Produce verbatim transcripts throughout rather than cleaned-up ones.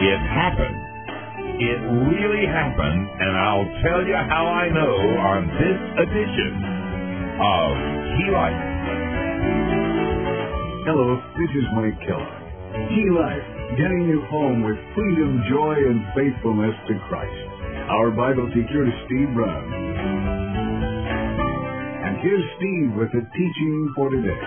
It happened. It really happened, and I'll tell you how I know on this edition of Key Life. Hello, this is Mike Keller. Key Life, getting you home with freedom, joy, and faithfulness to Christ. Our Bible teacher is Steve Brown. And here's Steve with the teaching for today.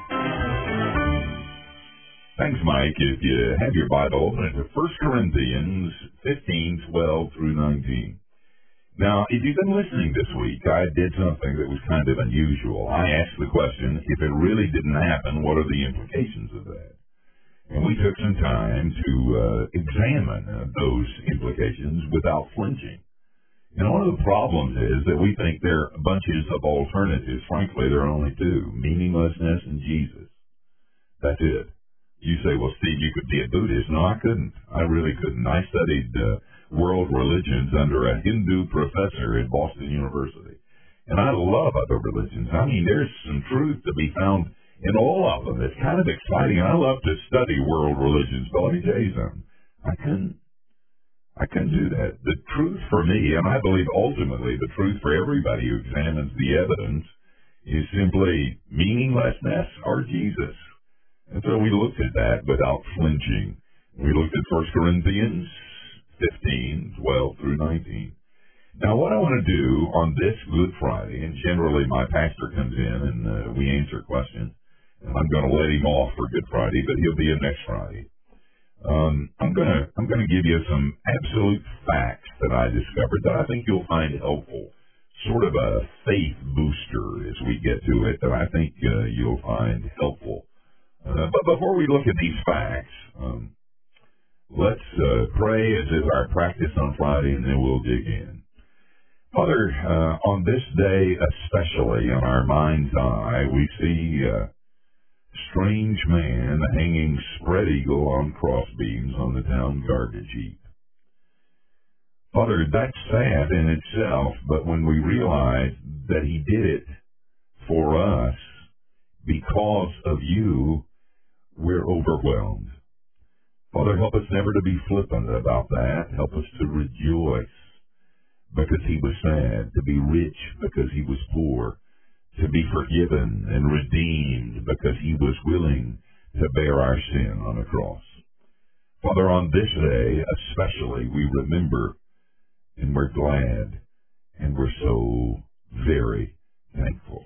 Thanks, Mike. If you have your Bible, open it to First Corinthians fifteen, twelve through nineteen. Now, if you've been listening this week, I did something that was kind of unusual. I asked the question, if it really didn't happen, what are the implications of that? And we took some time to uh, examine uh, those implications without flinching. And one of the problems is that we think there are bunches of alternatives. Frankly, there are only two, meaninglessness and Jesus. That's it. You say, well, Steve, you could be a Buddhist. No, I couldn't. I really couldn't. I studied uh, world religions under a Hindu professor at Boston University. And I love other religions. I mean, there's some truth to be found in all of them. It's kind of exciting. I love to study world religions. But let me tell you something. I couldn't. I couldn't do that. The truth for me, and I believe ultimately the truth for everybody who examines the evidence, is simply meaninglessness or Jesus. And so we looked at that without flinching. We looked at First Corinthians fifteen, twelve through nineteen. Now, what I want to do on this Good Friday, and generally my pastor comes in and uh, we answer questions, and I'm going to let him off for Good Friday, but he'll be in next Friday. Um, I'm going to I'm going to give you some absolute facts that I discovered that I think you'll find helpful, sort of a faith booster as we get to it that I think uh, you'll find helpful. Uh, but before we look at these facts, um, let's uh, pray as is our practice on Friday, and then we'll dig in. Father, uh, on this day especially, in our mind's eye, we see a strange man hanging spread eagle on crossbeams on the town garbage heap. Father, that's sad in itself, but when we realize that he did it for us because of you, we're overwhelmed. Father, help us never to be flippant about that. Help us to rejoice because he was sad, to be rich because he was poor, to be forgiven and redeemed because he was willing to bear our sin on a cross. Father, on this day especially, we remember and we're glad and we're so very thankful.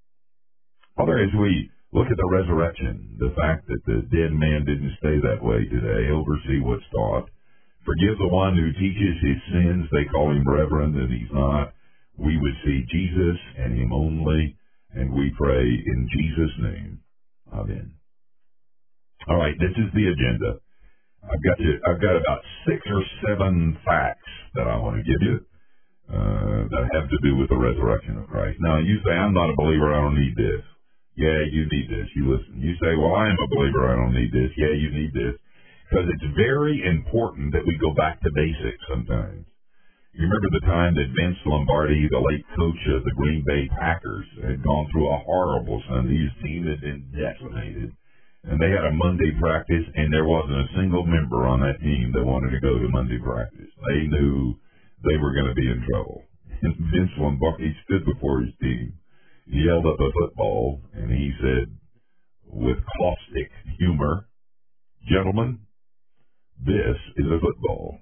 Father, as we look at the resurrection, the fact that the dead man didn't stay that way today, oversee what's taught. Forgive the one who teaches his sins. They call him reverend, and he's not. We would see Jesus and him only, and we pray in Jesus' name. Amen. All right, this is the agenda. I've got you, I've got about six or seven facts that I want to give you uh, that have to do with the resurrection of Christ. Now, you say, I'm not a believer, I don't need this. Yeah, you need this. You listen. You say, well, I am a believer. I don't need this. Yeah, you need this. Because it's very important that we go back to basics sometimes. You remember the time that Vince Lombardi, the late coach of the Green Bay Packers, had gone through a horrible Sunday. His team had been decimated. And they had a Monday practice, and there wasn't a single member on that team that wanted to go to Monday practice. They knew they were going to be in trouble. And Vince Lombardi stood before his team. He held up a football, and he said, with caustic humor, gentlemen, this is a football.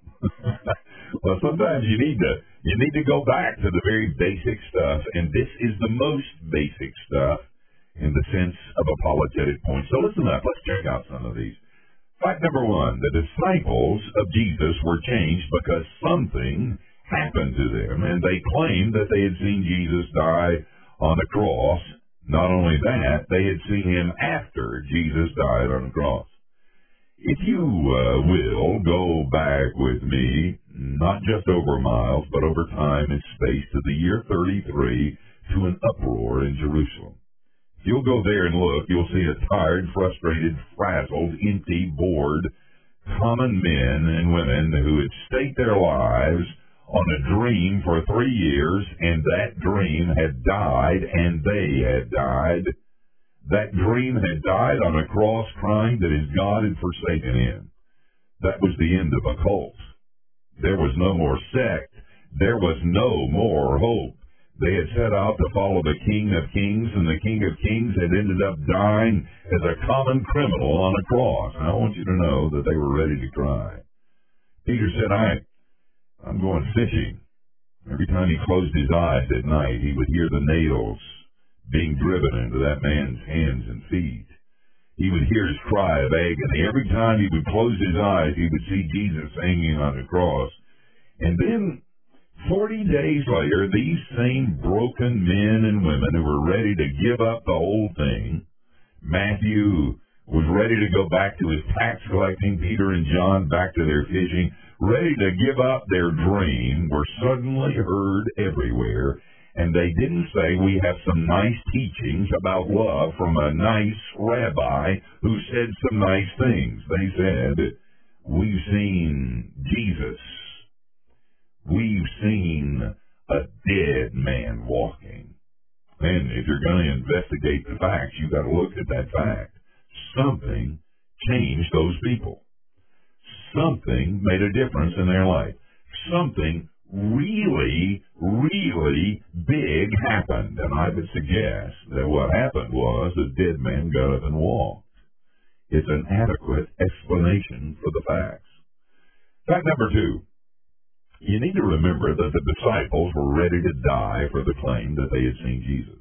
Well, sometimes you need to you need to go back to the very basic stuff, and this is the most basic stuff in the sense of apologetic points. So listen up. Let's check out some of these. Fact number one, the disciples of Jesus were changed because something happened to them, and they claimed that they had seen Jesus die on the cross. Not only that, they had seen him after Jesus died on the cross. If you uh, will, go back with me, not just over miles, but over time and space to the year thirty-three, to an uproar in Jerusalem. If you'll go there and look, you'll see a tired, frustrated, frazzled, empty, bored, common men and women who had staked their lives on a dream for three years, and that dream had died, and they had died. That dream had died on a cross, crying that his God had forsaken him. That was the end of a cult. There was no more sect. There was no more hope. They had set out to follow the King of Kings, and the King of Kings had ended up dying as a common criminal on a cross. And I want you to know that they were ready to cry. Peter said, I, I'm going fishing. Every time he closed his eyes at night, he would hear the nails being driven into that man's hands and feet. He would hear his cry of agony. Every time he would close his eyes, he would see Jesus hanging on the cross. And then, forty days later, these same broken men and women who were ready to give up the whole thing, Matthew was ready to go back to his tax collecting, Peter and John back to their fishing, ready to give up their dream, were suddenly heard everywhere. And they didn't say, we have some nice teachings about love from a nice rabbi who said some nice things. They said, we've seen Jesus. We've seen a dead man walking. And if you're going to investigate the facts, you've got to look at that fact. Something changed those people. Something made a difference in their life. Something really, really big happened. And I would suggest that what happened was a dead man got up and walked. It's an adequate explanation for the facts. Fact number two, you need to remember that the disciples were ready to die for the claim that they had seen Jesus.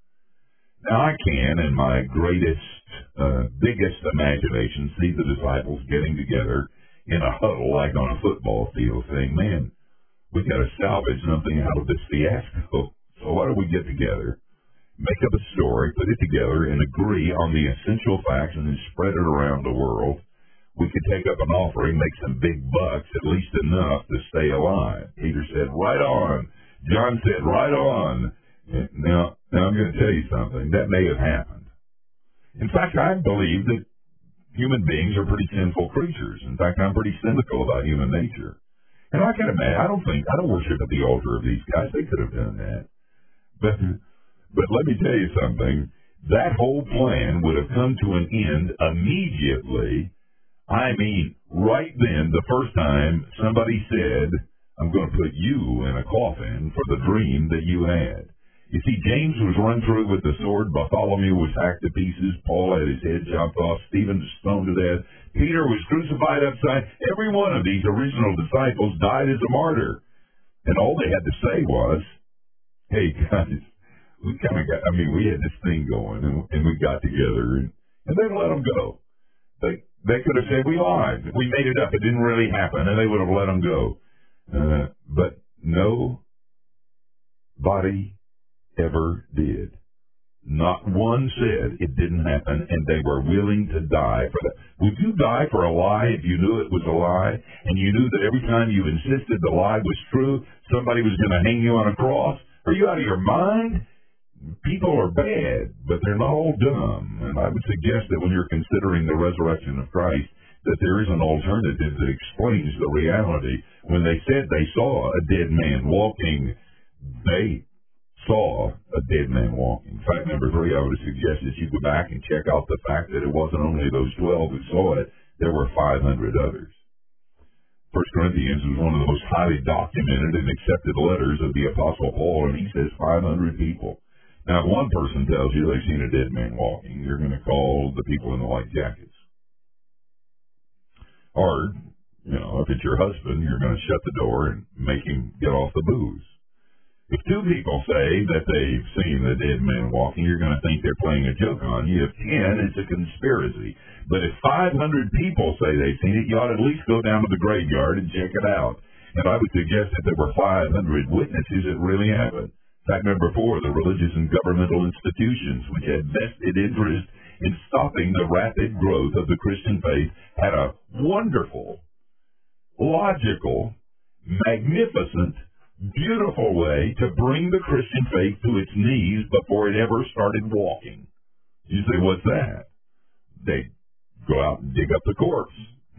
Now I can, in my greatest, uh, biggest imagination, see the disciples getting together in a huddle like on a football field saying, man, we got to salvage something out of this fiasco. So why don't we get together, make up a story, put it together, and agree on the essential facts and then spread it around the world. We could take up an offering, make some big bucks, at least enough to stay alive. Peter said, right on. John said, right on. Now, now I'm going to tell you something. That may have happened. In fact, I believe that human beings are pretty sinful creatures. In fact, I'm pretty cynical about human nature. And I can imagine, I don't think, I don't worship at the altar of these guys. They could have done that. But, but let me tell you something. That whole plan would have come to an end immediately. I mean, right then, the first time somebody said, I'm going to put you in a coffin for the dream that you had. You see, James was run through with the sword. Bartholomew was hacked to pieces. Paul had his head chopped off. Stephen was stoned to death. Peter was crucified upside. Every one of these original disciples died as a martyr. And all they had to say was, hey, guys, we kind of got, I mean, we had this thing going, and, and we got together, and, and they let them go. They, they could have said, we lied. We made it up. It didn't really happen, and they would have let them go. Uh, but nobody ever did. Not one said it didn't happen, and they were willing to die for that. Would you die for a lie if you knew it was a lie, and you knew that every time you insisted the lie was true, somebody was going to hang you on a cross? Are you out of your mind? People are bad, but they're not all dumb. And I would suggest that when you're considering the resurrection of Christ, that there is an alternative that explains the reality. When they said they saw a dead man walking, they saw a dead man walking. Fact number three, I would suggest that you go back and check out the fact that it wasn't only those twelve who saw it, there were five hundred others. First Corinthians is one of the most highly documented and accepted letters of the Apostle Paul, and he says five hundred people. Now, if one person tells you they've seen a dead man walking, you're going to call the people in the white jackets. Or, you know, if it's your husband, you're going to shut the door and make him get off the booze. If two people say that they've seen the dead man walking, you're going to think they're playing a joke on you. If ten, it's a conspiracy. But if five hundred people say they've seen it, you ought to at least go down to the graveyard and check it out. And I would suggest that there were five hundred witnesses it really happened. Fact number four, the religious and governmental institutions, which had vested interest in stopping the rapid growth of the Christian faith, had a wonderful, logical, magnificent, beautiful way to bring the Christian faith to its knees before it ever started walking. You say, what's that? They go out and dig up the corpse.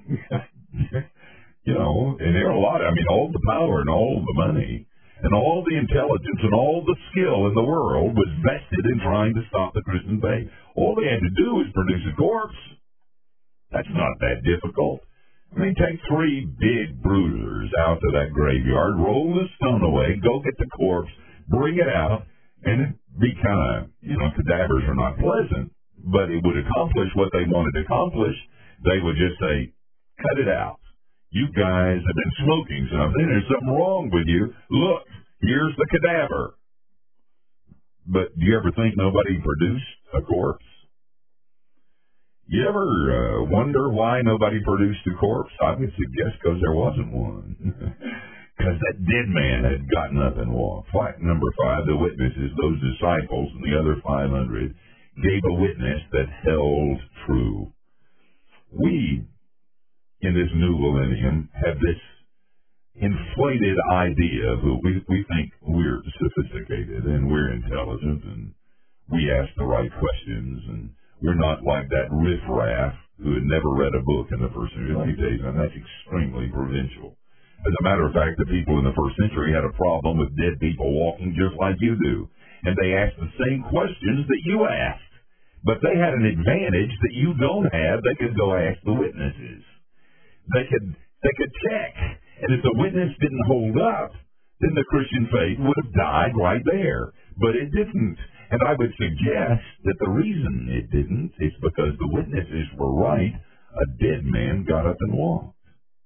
You know, and there are a lot, I mean, all the power and all the money and all the intelligence and all the skill in the world was vested in trying to stop the Christian faith. All they had to do was produce a corpse. That's not that difficult. I mean, take three big bruisers out to that graveyard, roll the stone away, go get the corpse, bring it out, and it'd be kind of, you know, cadavers are not pleasant, but it would accomplish what they wanted to accomplish. They would just say, cut it out. You guys have been smoking something. There's something wrong with you. Look, here's the cadaver. But do you ever think nobody produced a corpse? You ever uh, wonder why nobody produced a corpse? I would suggest because there wasn't one. Because that dead man had gotten up and walked. Fact number five, the witnesses, those disciples and the other five hundred, gave a witness that held true. We, in this new millennium, have this inflated idea of who we, we think we're sophisticated and we're intelligent and we ask the right questions and we're not like that riffraff who had never read a book in the first century. Let me tell you something, that's extremely provincial. As a matter of fact, the people in the first century had a problem with dead people walking just like you do. And they asked the same questions that you asked. But they had an advantage that you don't have. They could go ask the witnesses. They could they could check. And if the witness didn't hold up, then the Christian faith would have died right there. But it didn't. And I would suggest that the reason it didn't is because the witnesses were right. A dead man got up and walked.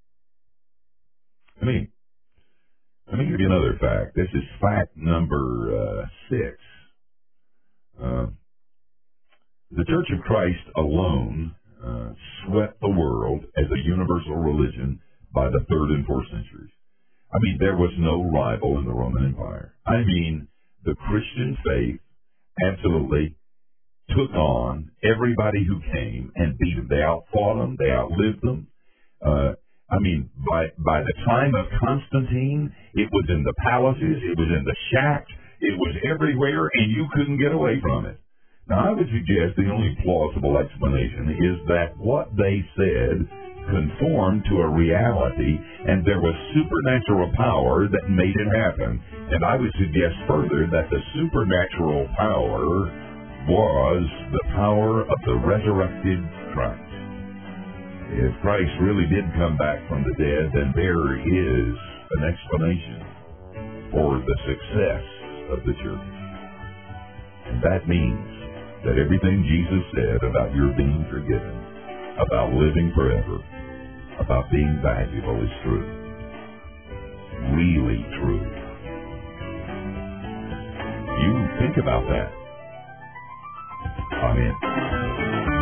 I mean, let me give you another fact. This is fact number uh, six. Uh, the Church of Christ alone uh, swept the world as a universal religion by the third and fourth centuries. I mean, there was no rival in the Roman Empire. I mean, the Christian faith absolutely took on everybody who came and beat them. They outfought them. They outlived them. Uh, I mean, by by the time of Constantine, it was in the palaces, it was in the shacks, it was everywhere, and you couldn't get away from it. Now, I would suggest the only plausible explanation is that what they said conformed to a reality, and there was supernatural power that made it happen. And I would suggest further that the supernatural power was the power of the resurrected Christ. If Christ really did come back from the dead, then there is an explanation for the success of the church. And that means that everything Jesus said about your being forgiven, about living forever, about being valuable is true. Really true. You think about that. Amen.